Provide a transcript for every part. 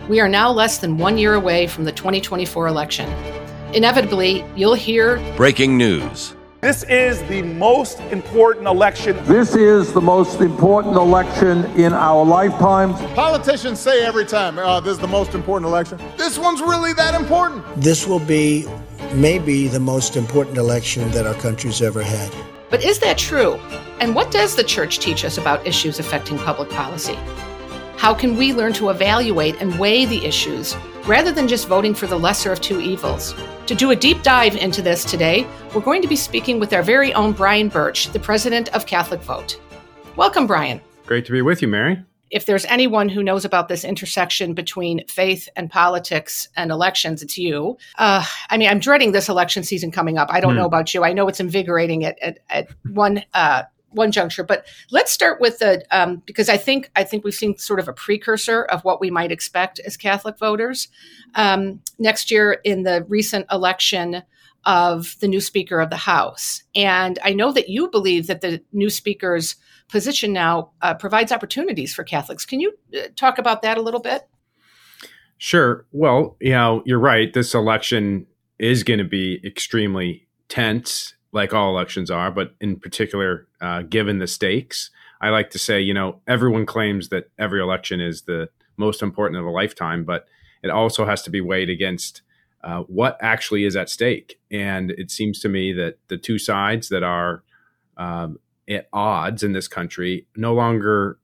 We are now less than 1 year away from the 2024 election. Inevitably, you'll hear breaking news. This is the most important election. This is the most important election in our lifetimes. Politicians say every time, this is the most important election. This one's really that important. This will be maybe the most important election that our country's ever had. But is that true? And what does the church teach us about issues affecting public policy? How can we learn to evaluate and weigh the issues rather than just voting for the lesser of two evils? To do a deep dive into this today, we're going to be speaking with our very own Brian Birch, the president of Catholic Vote. Welcome, Brian. Great to be with you, Mary. If there's anyone who knows about this intersection between faith and politics and elections, it's you. I'm dreading this election season coming up. I don't know about you. I know it's invigorating at one juncture, but let's start with because I think we've seen sort of a precursor of what we might expect as Catholic voters next year in the recent election of the new Speaker of the House. And I know that you believe that the new Speaker's position now provides opportunities for Catholics. Can you talk about that a little bit? Sure. Well, you're right. This election is going to be extremely tense, like all elections are, but in particular, given the stakes. I like to say, everyone claims that every election is the most important of a lifetime, but it also has to be weighed against what actually is at stake. And it seems to me that the two sides that are at odds in this country no longer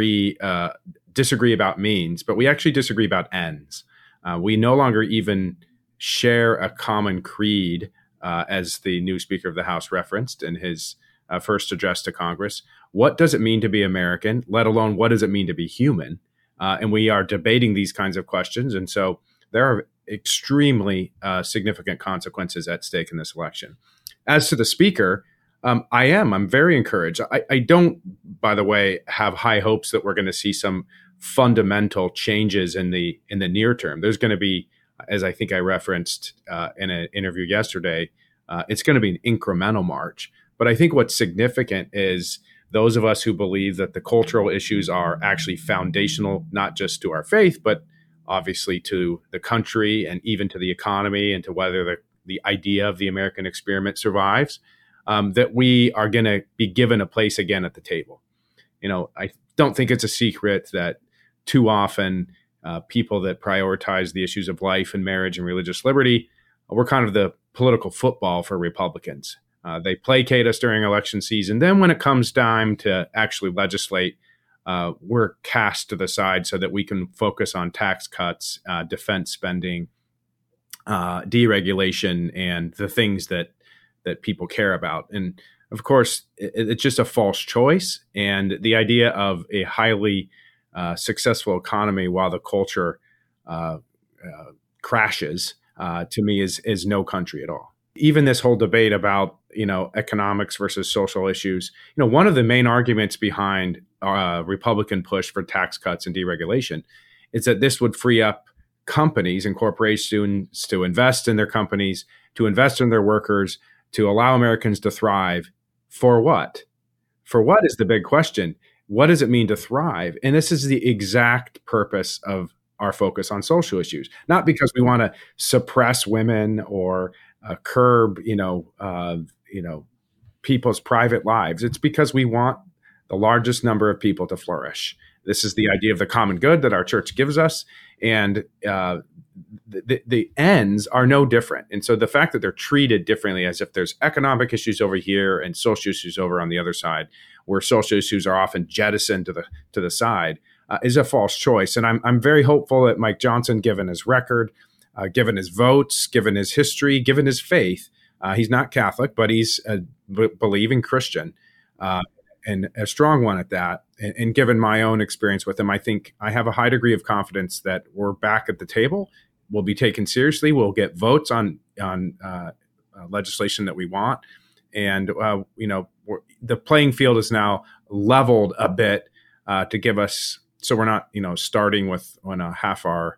disagree about means, but we actually disagree about ends. We no longer even share a common creed, as the new Speaker of the House referenced in his first address to Congress. What does it mean to be American, let alone what does it mean to be human? And we are debating these kinds of questions. And so there are extremely significant consequences at stake in this election. As to the Speaker, I'm very encouraged. I don't, by the way, have high hopes that we're going to see some fundamental changes in the near term. There's going to be, as I think I referenced in an interview yesterday, it's going to be an incremental march. But I think what's significant is those of us who believe that the cultural issues are actually foundational, not just to our faith, but obviously to the country and even to the economy and to whether the idea of the American experiment survives, that we are going to be given a place again at the table. I don't think it's a secret that too often people that prioritize the issues of life and marriage and religious liberty, we're kind of the political football for Republicans. They placate us during election season. Then when it comes time to actually legislate, we're cast to the side so that we can focus on tax cuts, defense spending, deregulation, and the things that people care about. And of course, it's just a false choice. And the idea of a highly successful economy while the culture crashes, to me, is no country at all. Even this whole debate about economics versus social issues, one of the main arguments behind Republican push for tax cuts and deregulation is that this would free up companies and corporations to invest in their companies, to invest in their workers, to allow Americans to thrive. For what? For what is the big question? What does it mean to thrive? And this is the exact purpose of our focus on social issues, not because we want to suppress women or curb, people's private lives. It's because we want the largest number of people to flourish. This is the idea of the common good that our church gives us, and the ends are no different. And so the fact that they're treated differently, as if there's economic issues over here and social issues over on the other side, where social issues are often jettisoned to the side, is a false choice. And I'm very hopeful that Mike Johnson, given his record, given his votes, given his history, given his faith, he's not Catholic, but he's a believing Christian, and a strong one at that. And given my own experience with him, I think I have a high degree of confidence that we're back at the table. We'll be taken seriously. We'll get votes on legislation that we want. And, the playing field is now leveled a bit to give us, so we're not, starting with half our,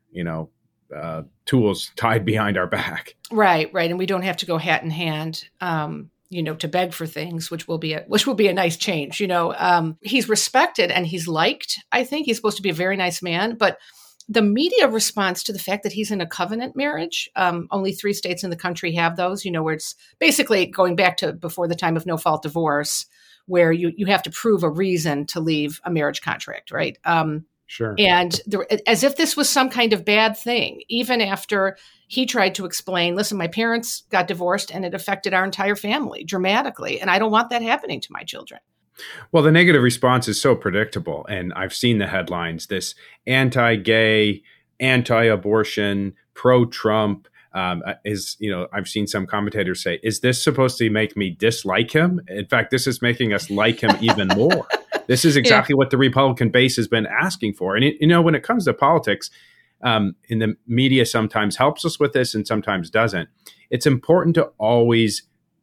tools tied behind our back. Right. And we don't have to go hat in hand, to beg for things, which will be a nice change. He's respected and he's liked. I think he's supposed to be a very nice man, but the media response to the fact that he's in a covenant marriage, only 3 states in the country have those, where it's basically going back to before the time of no-fault divorce, where you have to prove a reason to leave a marriage contract, right? Sure. And as if this was some kind of bad thing, even after he tried to explain, listen, my parents got divorced and it affected our entire family dramatically. And I don't want that happening to my children. Well, the negative response is so predictable. And I've seen the headlines, this anti-gay, anti-abortion, pro-Trump I've seen some commentators say, is this supposed to make me dislike him? In fact, this is making us like him even more. This is exactly what the Republican base has been asking for. And, when it comes to politics, and the media sometimes helps us with this and sometimes doesn't, it's important to always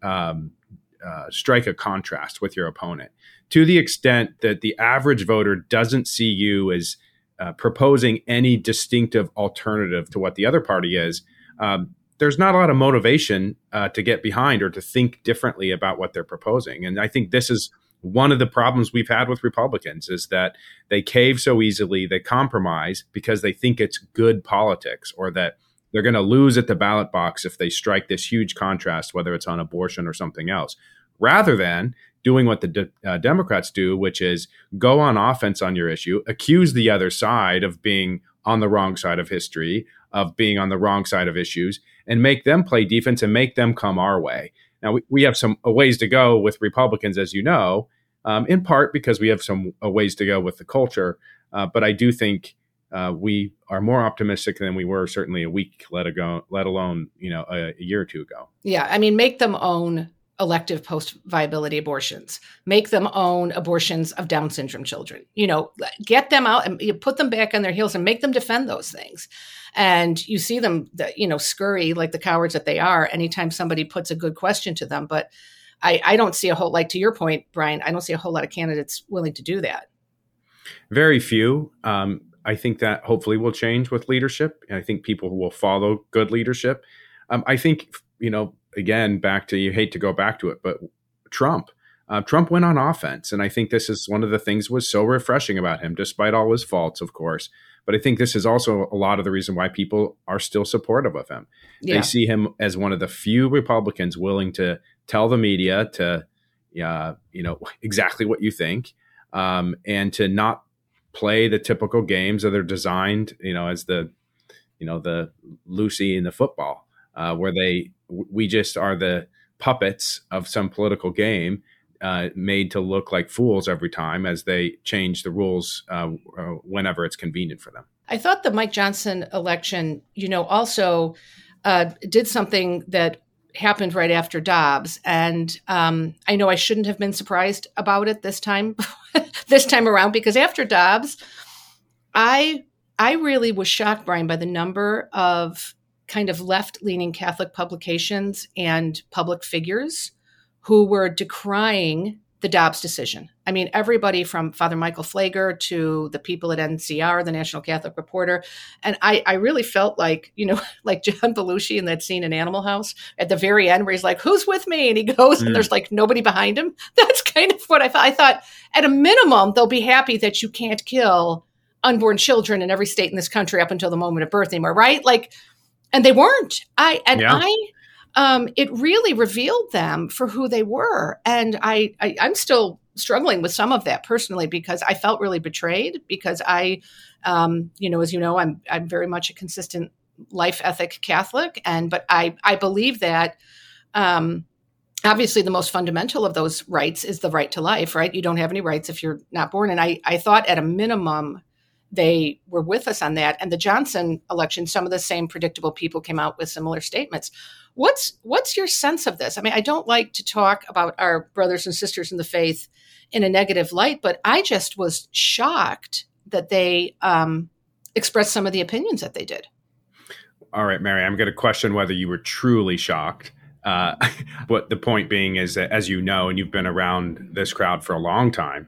strike a contrast with your opponent to the extent that the average voter doesn't see you as proposing any distinctive alternative to what the other party is. There's not a lot of motivation to get behind or to think differently about what they're proposing. And I think this is one of the problems we've had with Republicans is that they cave so easily, they compromise because they think it's good politics or that they're going to lose at the ballot box if they strike this huge contrast, whether it's on abortion or something else, rather than doing what the Democrats do, which is go on offense on your issue, accuse the other side of being on the wrong side of history, of being on the wrong side of issues, and make them play defense and make them come our way. Now, we have some ways to go with Republicans, as you know, in part because we have some ways to go with the culture. But I do think we are more optimistic than we were certainly a week, let alone a year or two ago. Yeah, I mean, make them own elective post-viability abortions. Make them own abortions of Down syndrome children. Get them out and put them back on their heels and make them defend those things. And you see them, scurry like the cowards that they are anytime somebody puts a good question to them. But I don't see to your point, Brian, I don't see a whole lot of candidates willing to do that. Very few. I think that hopefully will change with leadership. And I think people will follow good leadership. I think, again, you hate to go back to it, but Trump went on offense. And I think this is one of the things was so refreshing about him, despite all his faults, of course. But I think this is also a lot of the reason why people are still supportive of him. Yeah. They see him as one of the few Republicans willing to tell the media to, exactly what you think, and to not play the typical games that are designed, as the Lucy in the football, where we just are the puppets of some political game made to look like fools every time as they change the rules whenever it's convenient for them. I thought the Mike Johnson election, also did something that happened right after Dobbs. And I know I shouldn't have been surprised about it this time around, because after Dobbs, I really was shocked, Brian, by the number of kind of left-leaning Catholic publications and public figures who were decrying the Dobbs decision. I mean, everybody from Father Michael Flager to the people at NCR, the National Catholic Reporter. And I really felt like, like John Belushi in that scene in Animal House at the very end where he's like, who's with me? And he goes and there's like nobody behind him. That's kind of what I thought. I thought at a minimum, they'll be happy that you can't kill unborn children in every state in this country up until the moment of birth anymore, right? And they weren't. It really revealed them for who they were. And I'm still struggling with some of that personally, because I felt really betrayed, because as you know, I'm very much a consistent life ethic Catholic. But I believe that, obviously the most fundamental of those rights is the right to life, right? You don't have any rights if you're not born. And I thought at a minimum, they were with us on that. And the Johnson election, some of the same predictable people came out with similar statements. What's your sense of this? I mean, I don't like to talk about our brothers and sisters in the faith in a negative light, but I just was shocked that they expressed some of the opinions that they did. All right, Mary, I'm going to question whether you were truly shocked. But the point being is that, as you know, and you've been around this crowd for a long time,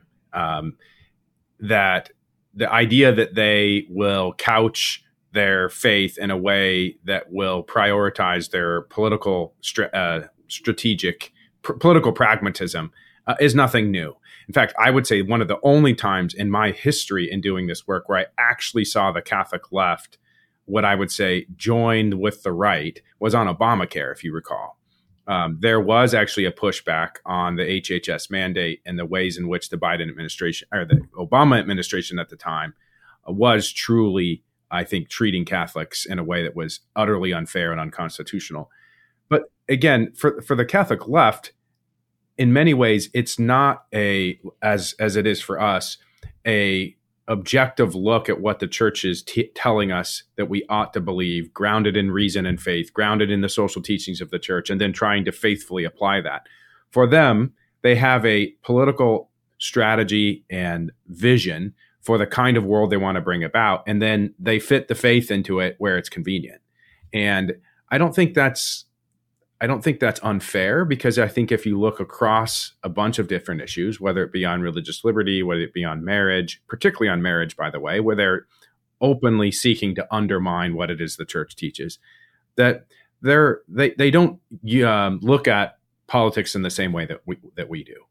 that the idea that they will couch their faith in a way that will prioritize their political strategic political pragmatism is nothing new. In fact, I would say one of the only times in my history in doing this work where I actually saw the Catholic left, what I would say joined with the right, was on Obamacare, if you recall. There was actually a pushback on the HHS mandate and the ways in which the Biden administration, or the Obama administration at the time, was truly, I think, treating Catholics in a way that was utterly unfair and unconstitutional. But again, for the Catholic left, in many ways, it's not as it is for us, a objective look at what the church is telling us that we ought to believe, grounded in reason and faith, grounded in the social teachings of the church, and then trying to faithfully apply that. For them, they have a political strategy and vision for the kind of world they want to bring about, and then they fit the faith into it where it's convenient. And I don't think that's unfair, because I think if you look across a bunch of different issues, whether it be on religious liberty, whether it be on marriage, particularly on marriage, by the way, where they're openly seeking to undermine what it is the church teaches, that they don't look at politics in the same way that we do.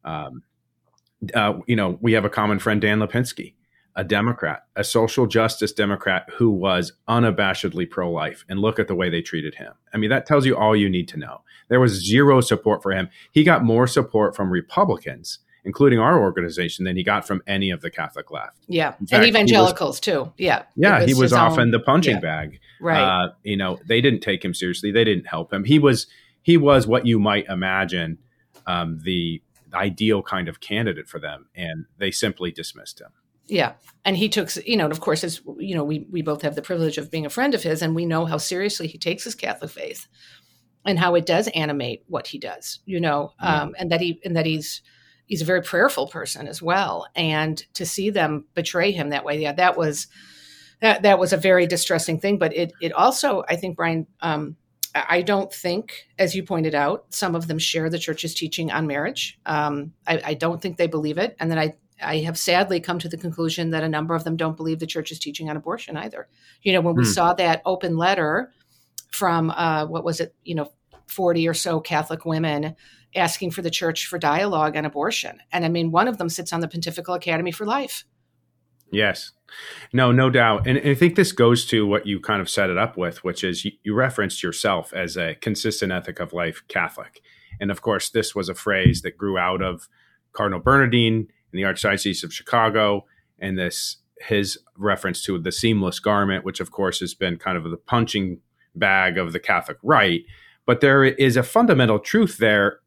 We have a common friend, Dan Lipinski, a Democrat, a social justice Democrat who was unabashedly pro-life, and look at the way they treated him. I mean, that tells you all you need to know. There was zero support for him. He got more support from Republicans, including our organization, than he got from any of the Catholic left. Yeah, and evangelicals too. Yeah. Yeah, he was often the punching bag. Right. They didn't take him seriously. They didn't help him. He was what you might imagine the ideal kind of candidate for them, and they simply dismissed him. Yeah. And he took, of course, as we both have the privilege of being a friend of his, and we know how seriously he takes his Catholic faith and how it does animate what he does, and that he's a very prayerful person as well. And to see them betray him that way, that was a very distressing thing. But it also, I think, Brian, I don't think, as you pointed out, some of them share the church's teaching on marriage. I don't think they believe it. And then I have sadly come to the conclusion that a number of them don't believe the church's teaching on abortion either. When we saw that open letter from, 40 or so Catholic women asking for the church for dialogue on abortion. And I mean, one of them sits on the Pontifical Academy for Life. Yes. No doubt. And I think this goes to what you kind of set it up with, which is you referenced yourself as a consistent ethic of life Catholic. And of course, this was a phrase that grew out of Cardinal Bernardine in the Archdiocese of Chicago, and his reference to the seamless garment, which of course has been kind of the punching bag of the Catholic right. But there is a fundamental truth there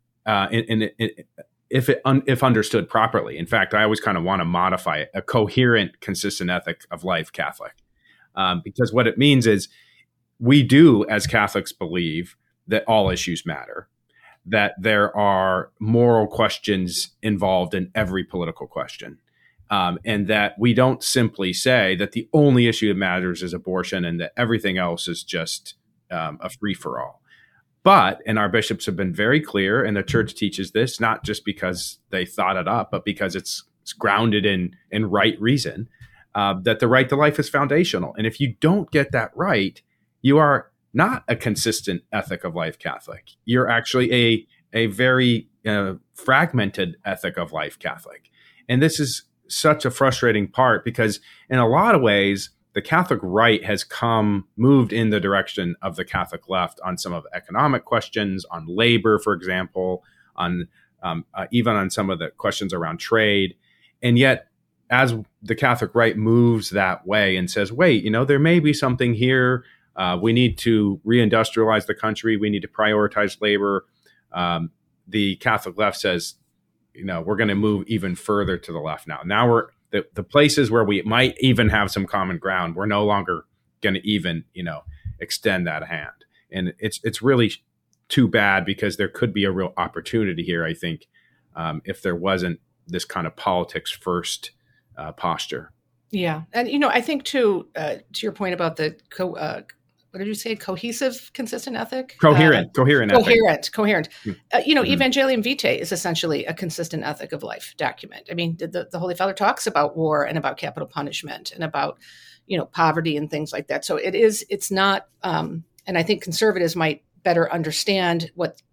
if understood properly. In fact, I always kind of want to modify it, a coherent, consistent ethic of life Catholic. Because what it means is we do, as Catholics, believe that all issues matter, that there are moral questions involved in every political question, and that we don't simply say that the only issue that matters is abortion and that everything else is just a free-for-all. But, and our bishops have been very clear, and the church teaches this, not just because they thought it up, but because it's grounded in right reason, that the right to life is foundational. And if you don't get that right, you are not a consistent ethic of life Catholic. You're actually a very fragmented ethic of life Catholic. And this is such a frustrating part, because in a lot of ways, the Catholic right has moved in the direction of the Catholic left on some of the economic questions, on labor, for example, on even on some of the questions around trade. And yet, as the Catholic right moves that way and says, wait, there may be something here. We need to reindustrialize the country. We need to prioritize labor. The Catholic left says, we're going to move even further to the left now. Now we're the places where we might even have some common ground. We're no longer going to even, extend that hand. And it's really too bad, because there could be a real opportunity here, I think, if there wasn't this kind of politics first posture. Yeah. And, I think to your point about the what did you say? Cohesive, consistent ethic? Coherent ethic. Coherent. Evangelium Vitae is essentially a consistent ethic of life document. I mean, the Holy Father talks about war and about capital punishment and about, poverty and things like that. So it's not, and I think conservatives might better understand what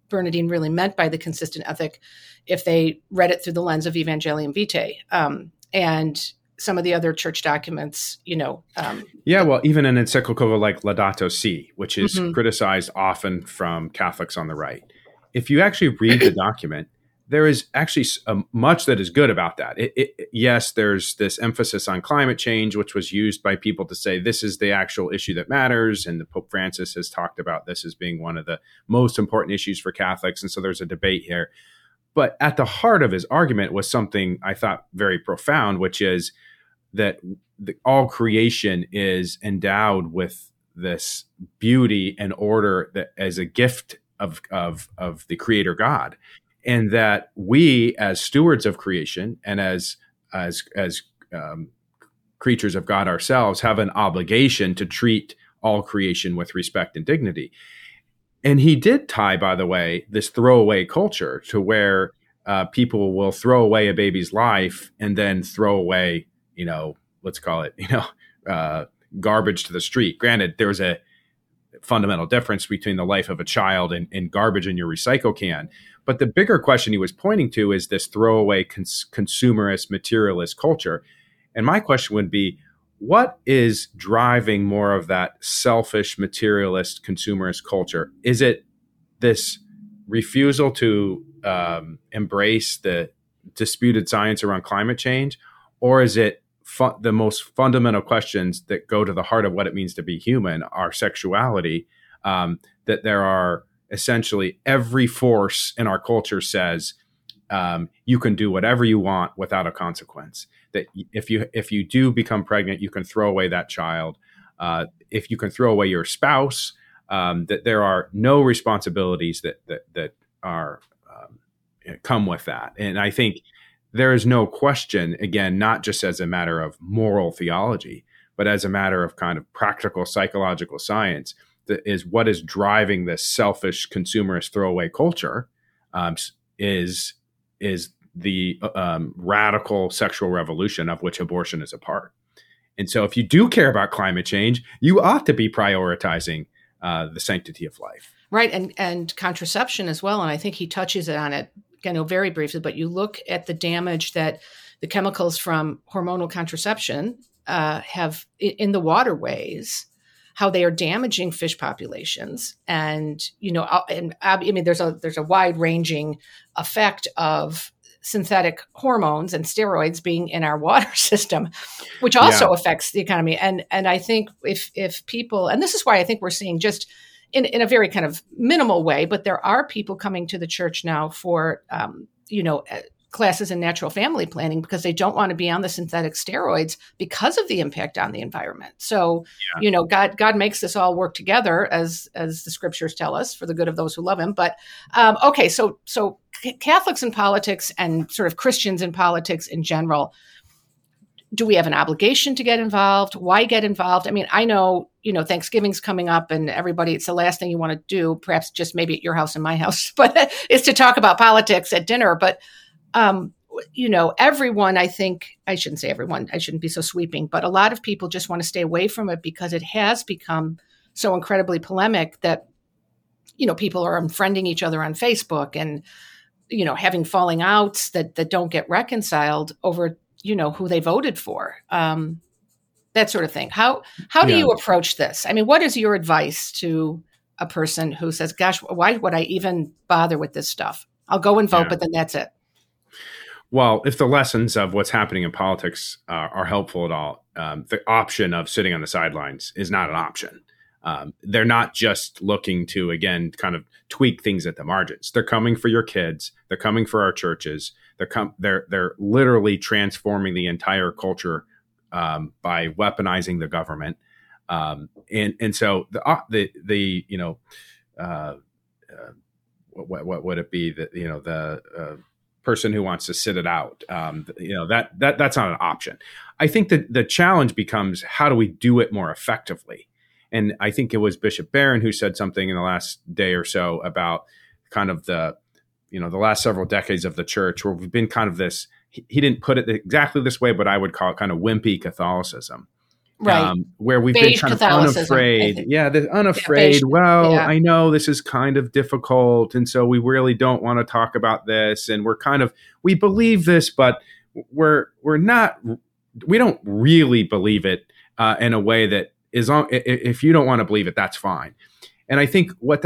Bernardine really meant by the consistent ethic if they read it through the lens of Evangelium Vitae. And some of the other church documents, well, even an encyclical like Laudato Si, which is criticized often from Catholics on the right. If you actually read the document, there is actually much that is good about that. Yes, there's this emphasis on climate change, which was used by people to say this is the actual issue that matters. And the Pope Francis has talked about this as being one of the most important issues for Catholics. And so there's a debate here. But at the heart of his argument was something I thought very profound, which is that all creation is endowed with this beauty and order that as a gift of the Creator God. And that we, as stewards of creation and as creatures of God ourselves, have an obligation to treat all creation with respect and dignity. And he did tie, by the way, this throwaway culture to where people will throw away a baby's life and then throw away, let's call it, garbage to the street. Granted, there's a fundamental difference between the life of a child and garbage in your recycle can. But the bigger question he was pointing to is this throwaway consumerist, materialist culture. And my question would be, what is driving more of that selfish, materialist, consumerist culture? Is it this refusal to embrace the disputed science around climate change? Or is it the most fundamental questions that go to the heart of what it means to be human, our sexuality, that there are essentially every force in our culture says you can do whatever you want without a consequence. That if you do become pregnant, you can throw away that child. If you can throw away your spouse, that there are no responsibilities that are come with that. And I think there is no question, again, not just as a matter of moral theology, but as a matter of kind of practical psychological science, that is what is driving this selfish consumerist throwaway culture is the radical sexual revolution of which abortion is a part. And so if you do care about climate change, you ought to be prioritizing the sanctity of life. Right. And contraception as well. And I think he touches on it, very briefly, but you look at the damage that the chemicals from hormonal contraception have in the waterways, how they are damaging fish populations. And, there's a wide ranging effect of synthetic hormones and steroids being in our water system, which also affects the economy. And I think if people, and this is why I think we're seeing just in a very kind of minimal way, but there are people coming to the church now for, classes in natural family planning because they don't want to be on the synthetic steroids because of the impact on the environment. So, God makes this all work together as the scriptures tell us for the good of those who love him. But, okay. So Catholics in politics and sort of Christians in politics in general, do we have an obligation to get involved? Why get involved? I mean, I know, Thanksgiving's coming up and everybody, it's the last thing you want to do, perhaps just maybe at your house and my house, but is to talk about politics at dinner. But, everyone, I think, I shouldn't say everyone, I shouldn't be so sweeping, but a lot of people just want to stay away from it because it has become so incredibly polemic that, people are unfriending each other on Facebook and, having falling outs that don't get reconciled over who they voted for, that sort of thing. How do you approach this? I mean, what is your advice to a person who says, gosh, why would I even bother with this stuff? I'll go and vote, but then that's it. Well, if the lessons of what's happening in politics are helpful at all, the option of sitting on the sidelines is not an option. They're not just looking to, again, kind of tweak things at the margins. They're coming for your kids. They're coming for our churches. They're literally transforming the entire culture by weaponizing the government. And so what would it be that, the person who wants to sit it out, that's not an option. I think that the challenge becomes, how do we do it more effectively? And I think it was Bishop Barron who said something in the last day or so about kind of the last several decades of the church where we've been kind of this, he didn't put it exactly this way, but I would call it kind of wimpy Catholicism, Right. Where we've Beige been kind of Catholicism, I unafraid. think. Yeah, the Yeah, unafraid. beige. Well, Yeah. I know this is kind of difficult, and so we really don't want to talk about this. And we believe this, but we're not. We don't really believe it in a way that is on. If you don't want to believe it, that's fine. And I think what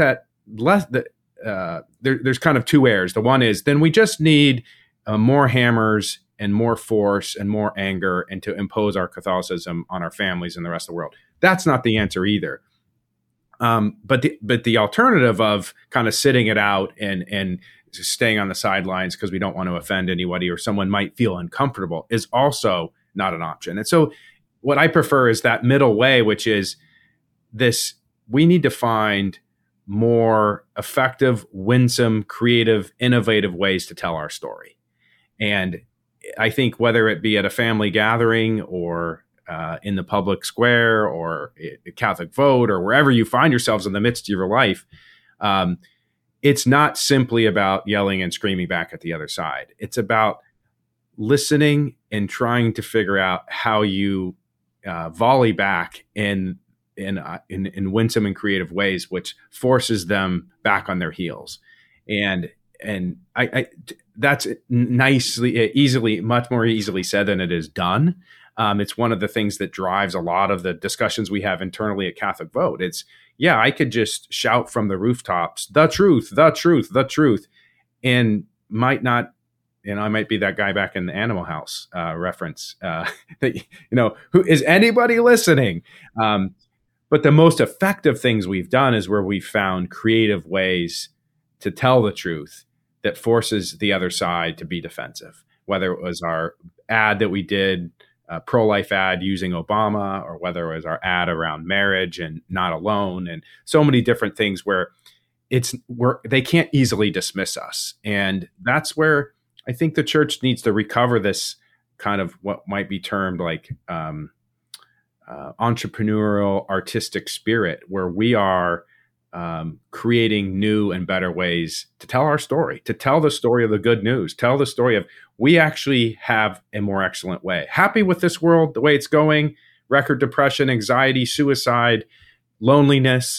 there's kind of two errors. The one is then we just need more hammers and more force and more anger and to impose our Catholicism on our families and the rest of the world. That's not the answer either. But the alternative of kind of sitting it out and just staying on the sidelines because we don't want to offend anybody or someone might feel uncomfortable is also not an option. And so what I prefer is that middle way, which is we need to find more effective, winsome, creative, innovative ways to tell our story. And I think whether it be at a family gathering or in the public square or a Catholic vote or wherever you find yourselves in the midst of your life, it's not simply about yelling and screaming back at the other side. It's about listening and trying to figure out how you volley back in winsome and creative ways, which forces them back on their heels. And I that's much more easily said than it is done. It's one of the things that drives a lot of the discussions we have internally at Catholic Vote. I could just shout from the rooftops, the truth, the truth, the truth, and might not, I might be that guy back in the Animal House reference who is anybody listening? But the most effective things we've done is where we found creative ways to tell the truth that forces the other side to be defensive, whether it was our ad that we did, a pro-life ad using Obama, or whether it was our ad around marriage and not alone, and so many different things where they can't easily dismiss us. And that's where I think the church needs to recover this kind of what might be termed like entrepreneurial, artistic spirit, where we are creating new and better ways to tell our story, to tell the story of the good news, tell the story of we actually have a more excellent way. Happy with this world, the way it's going, record depression, anxiety, suicide, loneliness,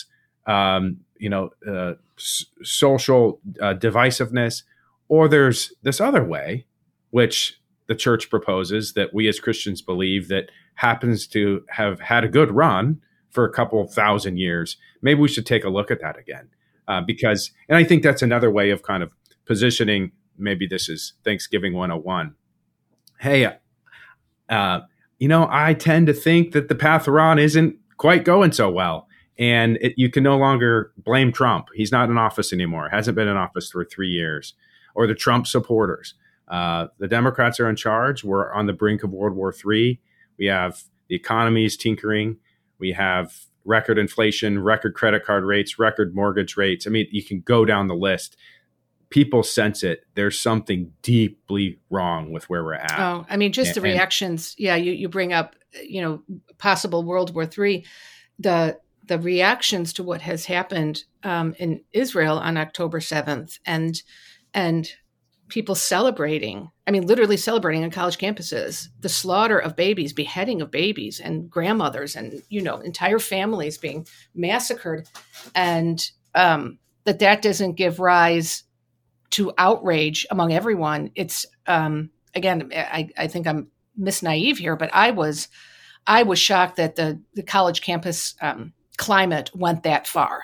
social divisiveness, or there's this other way, which the church proposes that we as Christians believe that happens to have had a good run for a couple of thousand years. Maybe we should take a look at that again, and I think that's another way of kind of positioning. Maybe this is Thanksgiving 101. Hey, I tend to think that the path we're on isn't quite going so well. And you can no longer blame Trump. He's not in office anymore. Hasn't been in office for 3 years. Or the Trump supporters. The Democrats are in charge. We're on the brink of World War III. We have the economy is tinkering. We have record inflation, record credit card rates, record mortgage rates. I mean, you can go down the list. People sense it. There's something deeply wrong with where we're at. Oh, I mean, just the reactions. Yeah, you bring up, possible World War III. The reactions to what has happened in Israel on October 7th and people celebrating, literally celebrating on college campuses, the slaughter of babies, beheading of babies and grandmothers and, entire families being massacred. And that doesn't give rise to outrage among everyone. It's, again, I think I'm Miss Naive here, but I was shocked that the college campus climate went that far.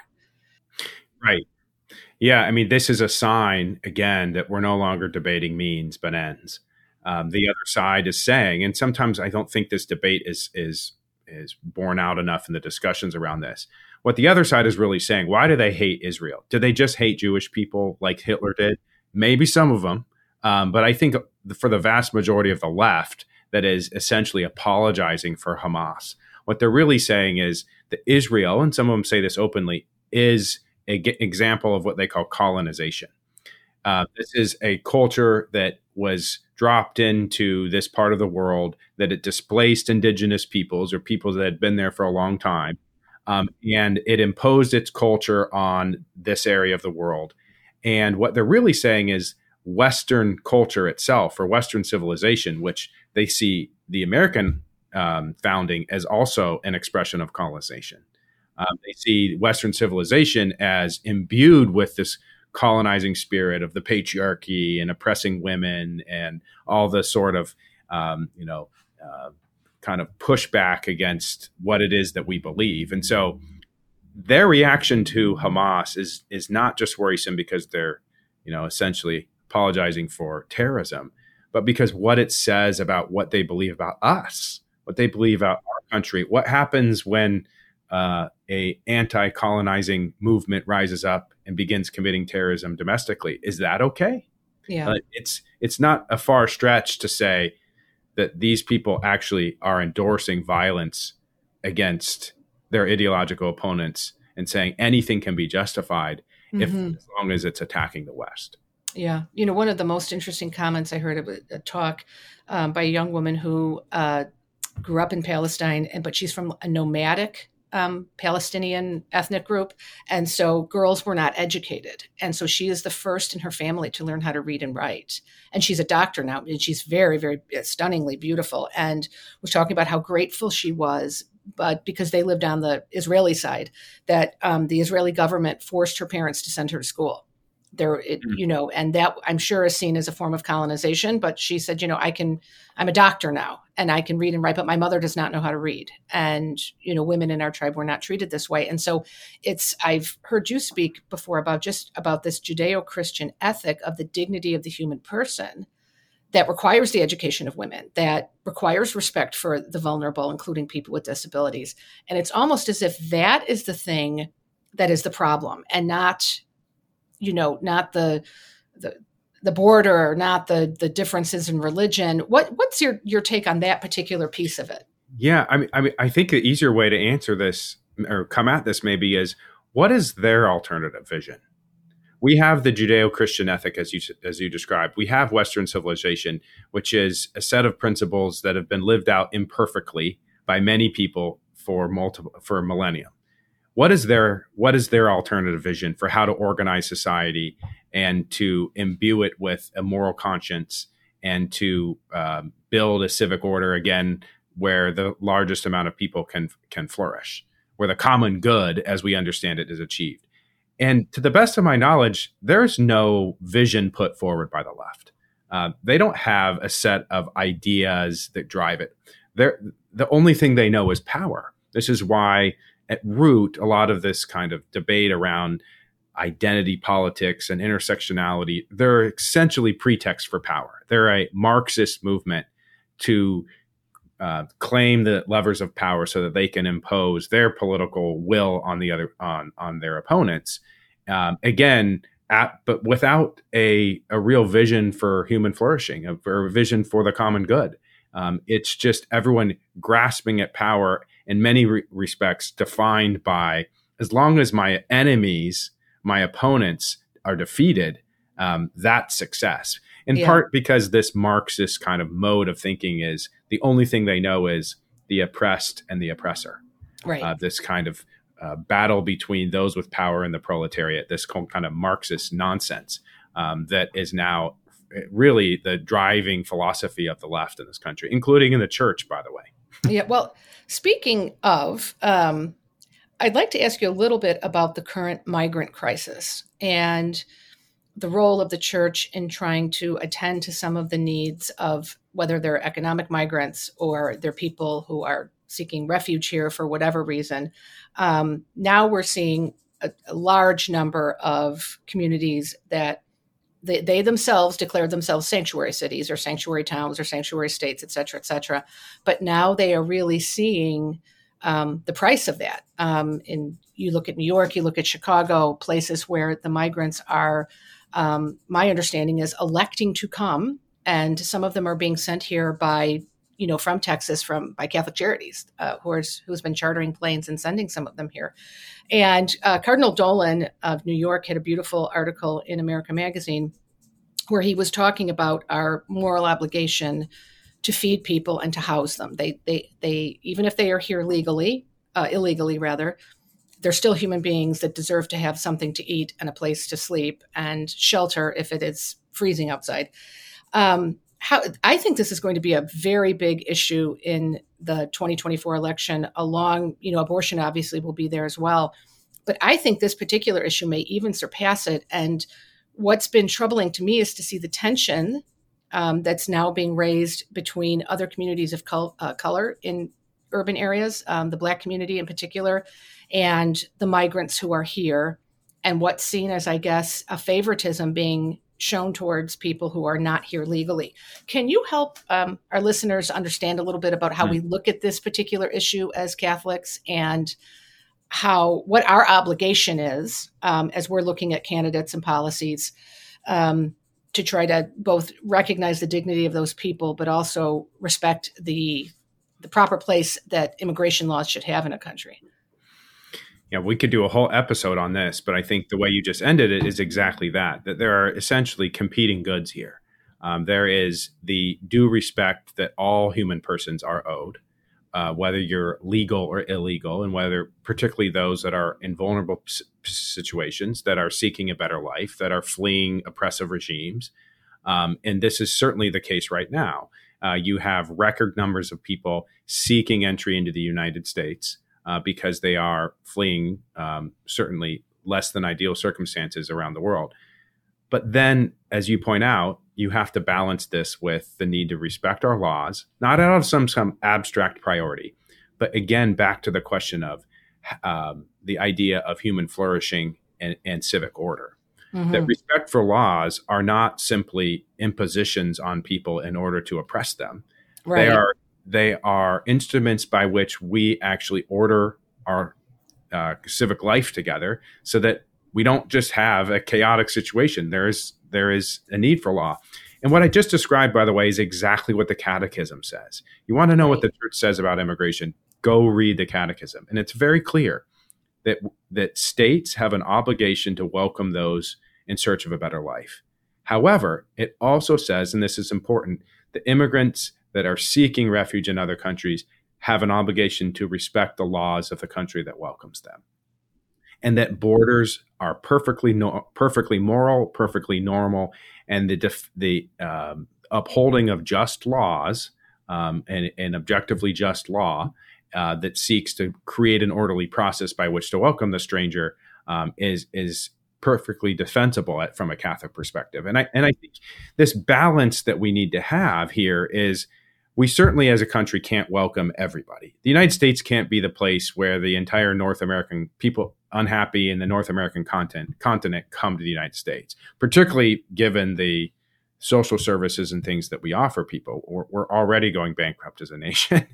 Right. Yeah, this is a sign, again, that we're no longer debating means but ends. The other side is saying, and sometimes I don't think this debate is borne out enough in the discussions around this. What the other side is really saying, why do they hate Israel? Do they just hate Jewish people like Hitler did? Maybe some of them. But I think for the vast majority of the left that is essentially apologizing for Hamas, what they're really saying is that Israel, and some of them say this openly, is an example of what they call colonization. This is a culture that was dropped into this part of the world, that it displaced indigenous peoples or peoples that had been there for a long time. And it imposed its culture on this area of the world. And what they're really saying is Western culture itself, or Western civilization, which they see the American founding as also an expression of colonization. They see Western civilization as imbued with this colonizing spirit of the patriarchy and oppressing women and all the sort of, kind of pushback against what it is that we believe. And so their reaction to Hamas is not just worrisome because they're, essentially apologizing for terrorism, but because what it says about what they believe about us, what they believe about our country. What happens when a anti-colonizing movement rises up and begins committing terrorism domestically? Is that okay? Yeah. It's not a far stretch to say that these people actually are endorsing violence against their ideological opponents and saying anything can be justified as long as it's attacking the West. Yeah. One of the most interesting comments I heard of a talk by a young woman who grew up in Palestine, but she's from a nomadic Palestinian ethnic group. And so girls were not educated. And so she is the first in her family to learn how to read and write. And she's a doctor now, and she's very, very stunningly beautiful. And was talking about how grateful she was, but because they lived on the Israeli side, that the Israeli government forced her parents to send her to school. And that I'm sure is seen as a form of colonization. But she said, I'm a doctor now and I can read and write, but my mother does not know how to read. And, women in our tribe were not treated this way. And so I've heard you speak before about this Judeo-Christian ethic of the dignity of the human person that requires the education of women, that requires respect for the vulnerable, including people with disabilities. And it's almost as if that is the thing that is the problem, and not the border, not the differences in religion. What's your take on that particular piece of it? Yeah, I think the easier way to answer this or come at this maybe is, what is their alternative vision? We have the Judeo-Christian ethic, as you described. We have Western civilization, which is a set of principles that have been lived out imperfectly by many people for millennia. What is their alternative vision for how to organize society and to imbue it with a moral conscience and to build a civic order again where the largest amount of people can flourish, where the common good, as we understand it, is achieved? And to the best of my knowledge, there's no vision put forward by the left. They don't have a set of ideas that drive it. The only thing they know is power. This is why at root, a lot of this kind of debate around identity politics and intersectionality, they're essentially pretext for power. They're a Marxist movement to claim the levers of power so that they can impose their political will on on their opponents. But without a real vision for human flourishing, a vision for the common good. It's just everyone grasping at power in many respects defined by, as long as my enemies, my opponents are defeated, that's success. In part because this Marxist kind of mode of thinking is the only thing they know is the oppressed and the oppressor. Right. This kind of battle between those with power and the proletariat, this kind of Marxist nonsense that is now really the driving philosophy of the left in this country, including in the church, by the way. Yeah. Well, speaking of, I'd like to ask you a little bit about the current migrant crisis and the role of the church in trying to attend to some of the needs of whether they're economic migrants or they're people who are seeking refuge here for whatever reason. Now we're seeing a large number of communities that they themselves declared themselves sanctuary cities or sanctuary towns or sanctuary states, et cetera, et cetera. But now they are really seeing the price of that. You look at New York, you look at Chicago, places where the migrants are, my understanding is, electing to come. And some of them are being sent here by, from Texas, by Catholic Charities, who's been chartering planes and sending some of them here. And Cardinal Dolan of New York had a beautiful article in America Magazine where he was talking about our moral obligation to feed people and to house them. They even if they are here illegally, they're still human beings that deserve to have something to eat and a place to sleep and shelter if it is freezing outside. I think this is going to be a very big issue in the 2024 election. Along, abortion obviously will be there as well. But I think this particular issue may even surpass it. And what's been troubling to me is to see the tension that's now being raised between other communities of color in urban areas, the Black community in particular, and the migrants who are here, and what's seen as, I guess, a favoritism being shown towards people who are not here legally. Can you help our listeners understand a little bit about how we look at this particular issue as Catholics, and what our obligation is as we're looking at candidates and policies to try to both recognize the dignity of those people, but also respect the proper place that immigration laws should have in a country? Yeah, we could do a whole episode on this, but I think the way you just ended it is exactly that there are essentially competing goods here. There is the due respect that all human persons are owed, whether you're legal or illegal, and whether particularly those that are in vulnerable situations, that are seeking a better life, that are fleeing oppressive regimes. And this is certainly the case right now. You have record numbers of people seeking entry into the United States because they are fleeing certainly less than ideal circumstances around the world. But then, as you point out, you have to balance this with the need to respect our laws, not out of some abstract priority, but again, back to the question of the idea of human flourishing and civic order. Mm-hmm. That respect for laws are not simply impositions on people in order to oppress them. Right. They are instruments by which we actually order our civic life together, so that we don't just have a chaotic situation. There is a need for law. And what I just described, by the way, is exactly what the Catechism says. You want to know what the Church says about immigration? Go read the Catechism. And it's very clear that states have an obligation to welcome those in search of a better life. However, it also says, and this is important, that immigrants that are seeking refuge in other countries have an obligation to respect the laws of the country that welcomes them. And that borders are perfectly moral, perfectly normal, and the upholding of just laws and objectively just law that seeks to create an orderly process by which to welcome the stranger is perfectly defensible from a Catholic perspective. And I think this balance that we need to have here is, we certainly as a country can't welcome everybody. The United States can't be the place where the entire North American people unhappy in the North American continent come to the United States, particularly given the social services and things that we offer people. We're already going bankrupt as a nation.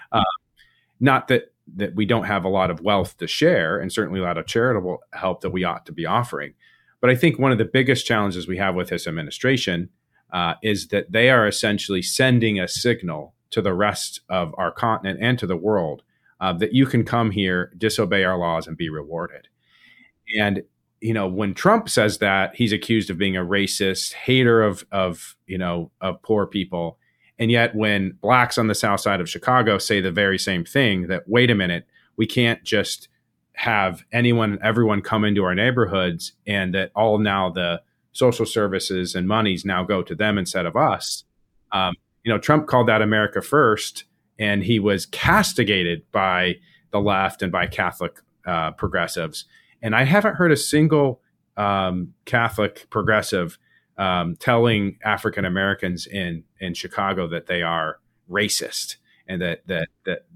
Not that we don't have a lot of wealth to share, and certainly a lot of charitable help that we ought to be offering. But I think one of the biggest challenges we have with this administration is that they are essentially sending a signal to the rest of our continent and to the world that you can come here, disobey our laws, and be rewarded. And when Trump says that, he's accused of being a racist, hater of poor people. And yet when blacks on the south side of Chicago say the very same thing, that, wait a minute, we can't just have everyone come into our neighborhoods, and that all now the social services and monies now go to them instead of us. Trump called that America First, and he was castigated by the left and by Catholic progressives. And I haven't heard a single Catholic progressive telling African Americans in Chicago that they are racist and that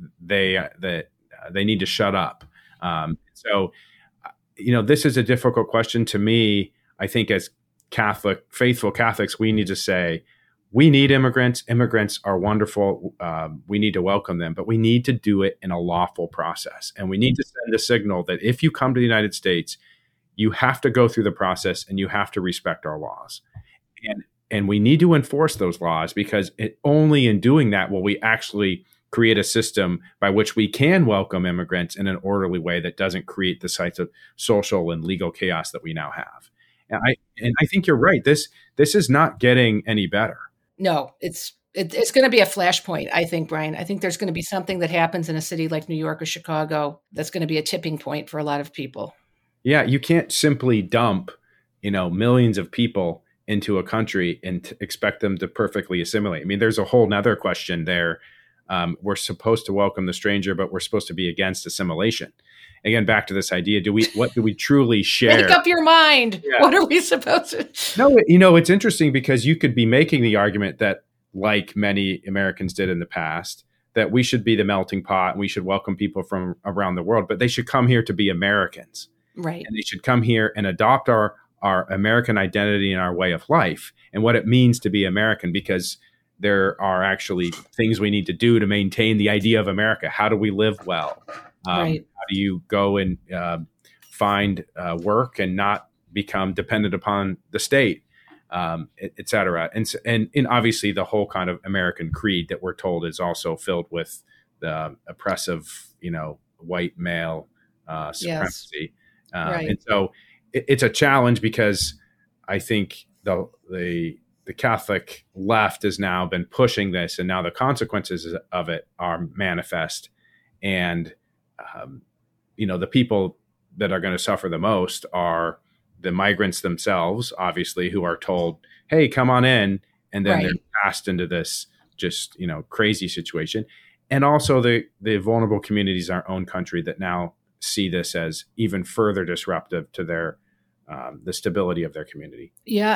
they need to shut up. So this is a difficult question to me. I think as faithful Catholics, we need to say, we need immigrants. Immigrants are wonderful. We need to welcome them, but we need to do it in a lawful process. And we need to send a signal that if you come to the United States, you have to go through the process and you have to respect our laws. And we need to enforce those laws, because only in doing that will we actually create a system by which we can welcome immigrants in an orderly way that doesn't create the types of social and legal chaos that we now have. And I think you're right. This is not getting any better. No, it's going to be a flashpoint, I think, Brian. I think there's going to be something that happens in a city like New York or Chicago that's going to be a tipping point for a lot of people. Yeah, you can't simply dump, millions of people into a country and expect them to perfectly assimilate. I mean, there's a whole nother question there. We're supposed to welcome the stranger, but we're supposed to be against assimilation. Again, back to this idea: what do we truly share? Make up your mind. Yeah. What are we supposed to? No, it's interesting because you could be making the argument that, like many Americans did in the past, that we should be the melting pot and we should welcome people from around the world, but they should come here to be Americans, right? And they should come here and adopt our American identity and our way of life and what it means to be American, because there are actually things we need to do to maintain the idea of America. How do we live well? Right. How do you go and find work and not become dependent upon the state, et cetera? And obviously the whole kind of American creed that we're told is also filled with the oppressive, white male supremacy. Yes. Right. And so it's a challenge because I think the Catholic left has now been pushing this, and now the consequences of it are manifest. And the people that are going to suffer the most are the migrants themselves, obviously, who are told, hey, come on in. And then they're cast into this just, crazy situation. And also the vulnerable communities in our own country that now see this as even further disruptive to their the stability of their community. Yeah,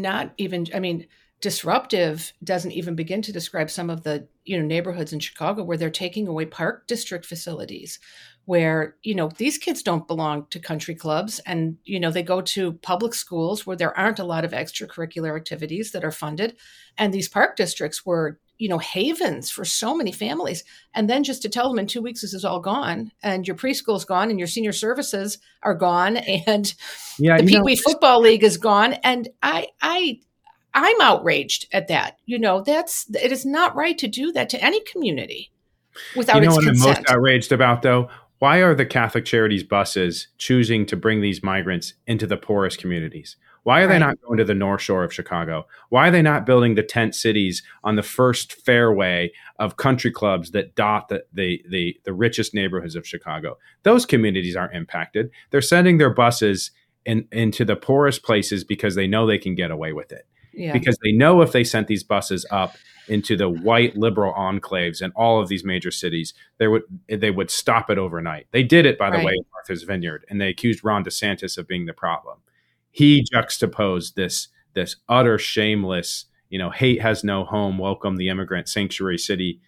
disruptive doesn't even begin to describe some of the, neighborhoods in Chicago where they're taking away park district facilities, where, these kids don't belong to country clubs, and, they go to public schools where there aren't a lot of extracurricular activities that are funded. And these park districts were, havens for so many families. And then just to tell them in 2 weeks, this is all gone, and your preschool's gone, and your senior services are gone, and the Pee Wee Football League is gone. And I'm outraged at that. It is not right to do that to any community without its consent. You know what I'm most outraged about, though? Why are the Catholic Charities buses choosing to bring these migrants into the poorest communities? Why are they not going to the North Shore of Chicago? Why are they not building the tent cities on the first fairway of country clubs that dot the richest neighborhoods of Chicago? Those communities aren't impacted. They're sending their buses into the poorest places because they know they can get away with it. Yeah. Because they know if they sent these buses up into the white liberal enclaves in all of these major cities, they would stop it overnight. They did it, by the way, in Martha's Vineyard, and they accused Ron DeSantis of being the problem. He juxtaposed this utter shameless, hate has no home, welcome the immigrant sanctuary city,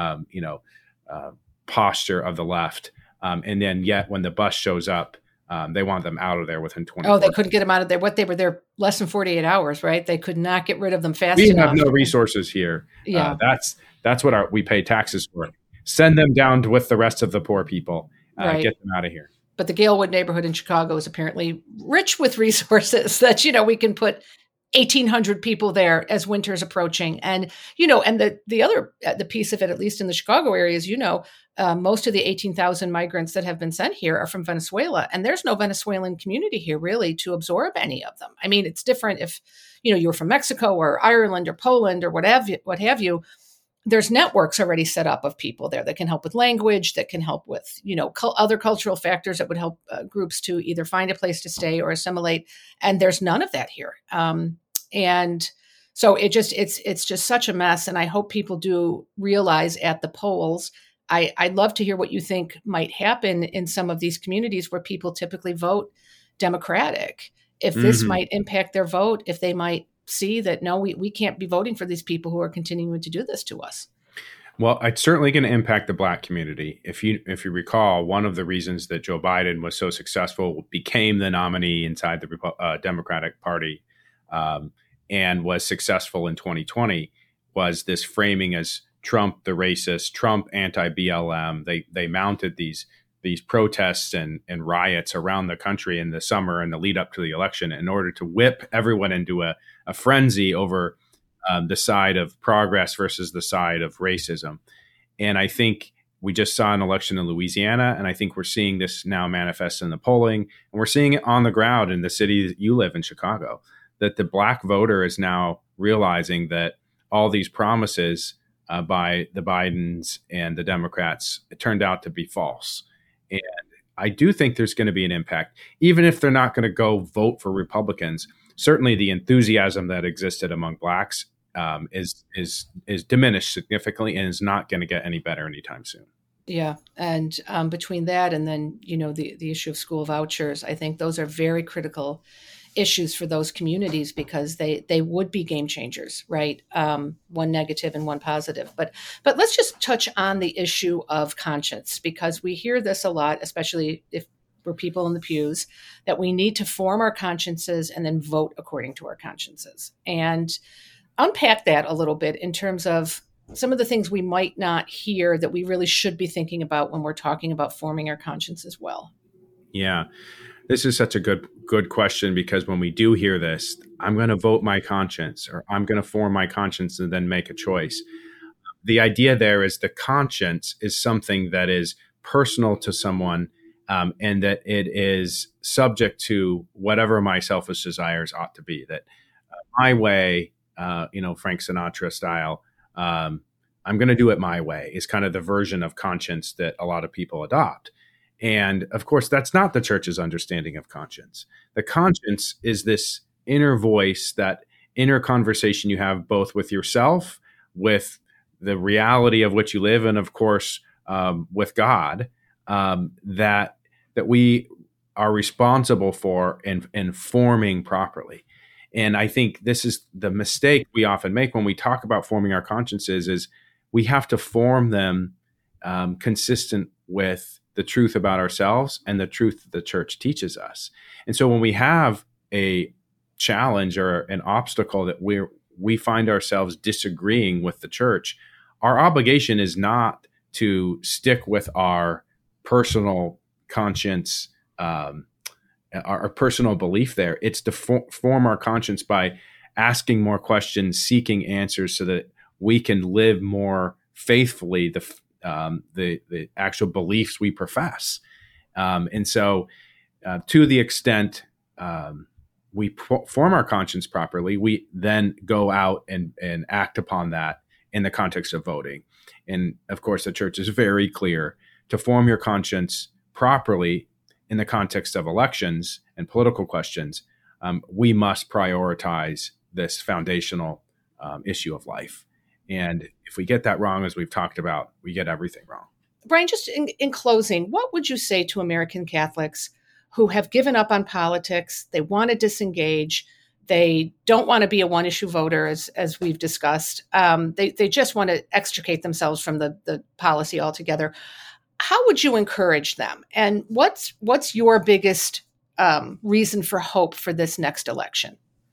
posture of the left. And then yet when the bus shows up, they want them out of there within 24 hours. Oh, they couldn't get them out of there. They were there less than 48 hours, right? They could not get rid of them fast enough. We have no resources here. Yeah. That's what we pay taxes for. Send them down with the rest of the poor people. Get them out of here. But the Galewood neighborhood in Chicago is apparently rich with resources that, we can put 1,800 people there as winter's approaching. And, and the piece of it, at least in the Chicago area, is, most of the 18,000 migrants that have been sent here are from Venezuela. And there's no Venezuelan community here really to absorb any of them. I mean, it's different if, you're from Mexico or Ireland or Poland or what have you. There's networks already set up of people there that can help with language, that can help with, other cultural factors that would help groups to either find a place to stay or assimilate. And there's none of that here. And so it's just such a mess. And I hope people do realize at the polls, I'd love to hear what you think might happen in some of these communities where people typically vote Democratic, if this might impact their vote, if they might see that, no, we can't be voting for these people who are continuing to do this to us. Well, it's certainly going to impact the Black community. If you recall, one of the reasons that Joe Biden was so successful, became the nominee inside the Democratic Party, and was successful in 2020, was this framing as Trump the racist, Trump anti-BLM. They mounted these protests and riots around the country in the summer and the lead up to the election in order to whip everyone into a frenzy over the side of progress versus the side of racism. And I think we just saw an election in Louisiana, and I think we're seeing this now manifest in the polling, and we're seeing it on the ground in the city that you live in, Chicago, that the Black voter is now realizing that all these promises by the Bidens and the Democrats, it turned out to be false. And I do think there's going to be an impact, even if they're not going to go vote for Republicans. certainly the enthusiasm that existed among blacks is diminished significantly and is not going to get any better anytime soon. Yeah. And between that and then, the issue of school vouchers, I think those are very critical issues for those communities because they would be game changers, right? One negative and one positive. But let's just touch on the issue of conscience, because we hear this a lot, especially if we're people in the pews, that we need to form our consciences and then vote according to our consciences. And unpack that a little bit in terms of some of the things we might not hear that we really should be thinking about when we're talking about forming our conscience as well. Yeah, this is such a good question, because when we do hear this, I'm going to vote my conscience, or I'm going to form my conscience and then make a choice. The idea there is the conscience is something that is personal to someone, and that it is subject to whatever my selfish desires ought to be. That my way, Frank Sinatra style, I'm going to do it my way is kind of the version of conscience that a lot of people adopt. And of course, that's not the church's understanding of conscience. The conscience is this inner voice, that inner conversation you have both with yourself, with the reality of which you live, and of course, with God, that we are responsible for in forming properly. And I think this is the mistake we often make when we talk about forming our consciences, is we have to form them consistent with the truth about ourselves and the truth that the church teaches us. And so when we have a challenge or an obstacle that we find ourselves disagreeing with the church, our obligation is not to stick with our personal conscience, our personal belief there. It's to form our conscience by asking more questions, seeking answers, so that we can live more faithfully the actual beliefs we profess. And so to the extent we form our conscience properly, we then go out and act upon that in the context of voting. And of course, the church is very clear to form your conscience properly in the context of elections and political questions. We must prioritize this foundational issue of life. And if we get that wrong, as we've talked about, we get everything wrong. Brian, just in closing, what would you say to American Catholics who have given up on politics? They want to disengage. They don't want to be a one-issue voter, as we've discussed. They just want to extricate themselves from the policy altogether. How would you encourage them? And what's your biggest reason for hope for this next election?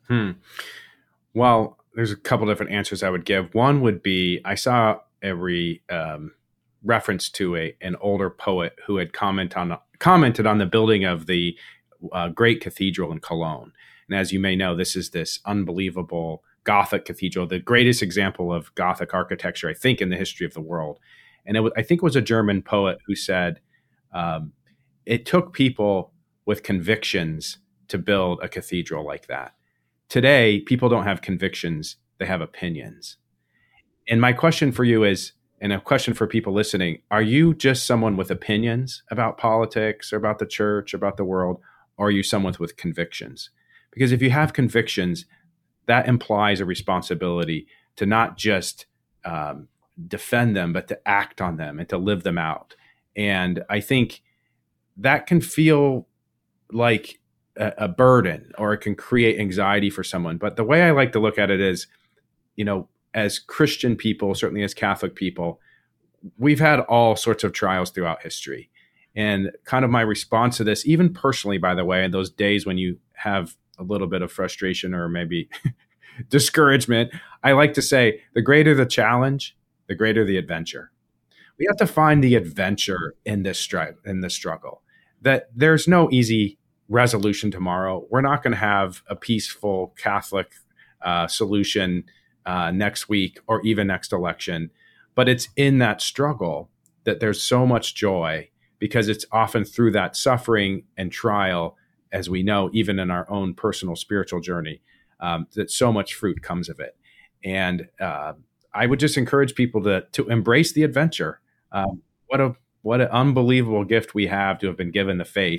Well, there's a couple different answers I would give. One would be, I saw every reference to an older poet who had commented on the building of the great cathedral in Cologne. And as you may know, this is this unbelievable Gothic cathedral, the greatest example of Gothic architecture, I think, in the history of the world. And I think it was a German poet who said, it took people with convictions to build a cathedral like that. Today, people don't have convictions, they have opinions. And my question for you is, and a question for people listening, are you just someone with opinions about politics or about the church, or about the world, or are you someone with convictions? Because if you have convictions, that implies a responsibility to not just defend them, but to act on them and to live them out. And I think that can feel like a burden, or it can create anxiety for someone. But the way I like to look at it is, as Christian people, certainly as Catholic people, we've had all sorts of trials throughout history. And kind of my response to this, even personally, by the way, in those days when you have a little bit of frustration or maybe discouragement, I like to say, the greater the challenge, the greater the adventure. We have to find the adventure in this struggle, that there's no easy resolution tomorrow. We're not going to have a peaceful Catholic solution next week or even next election. But it's in that struggle that there's so much joy, because it's often through that suffering and trial, as we know, even in our own personal spiritual journey, that so much fruit comes of it. And I would just encourage people to embrace the adventure. What an unbelievable gift we have to have been given the faith,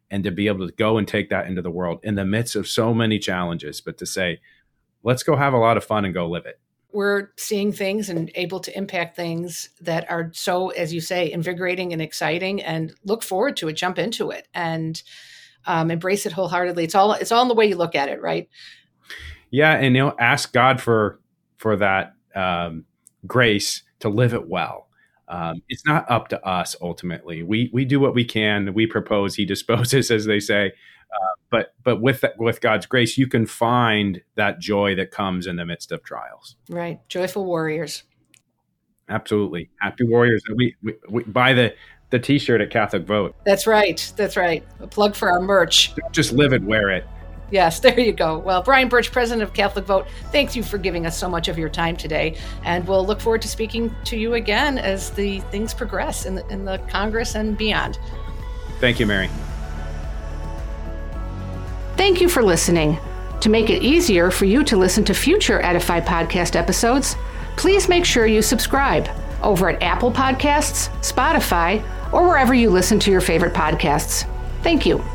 and to be able to go and take that into the world in the midst of so many challenges, but to say, let's go have a lot of fun and go live it. We're seeing things and able to impact things that are so, as you say, invigorating and exciting, and look forward to it, jump into it, and embrace it wholeheartedly. It's all in the way you look at it, right? Yeah, and ask God for that grace to live it well. It's not up to us ultimately. We do what we can. We propose, He disposes, as they say. But with God's grace, you can find that joy that comes in the midst of trials. Right. Joyful warriors. Absolutely. Happy warriors. We buy the T-shirt at Catholic Vote. That's right. That's right. A plug for our merch. Don't just live it, wear it. Yes, there you go. Well, Brian Birch, president of Catholic Vote, thanks you for giving us so much of your time today. And we'll look forward to speaking to you again as the things progress in the Congress and beyond. Thank you, Mary. Thank you for listening. To make it easier for you to listen to future Edify podcast episodes, please make sure you subscribe over at Apple Podcasts, Spotify, or wherever you listen to your favorite podcasts. Thank you.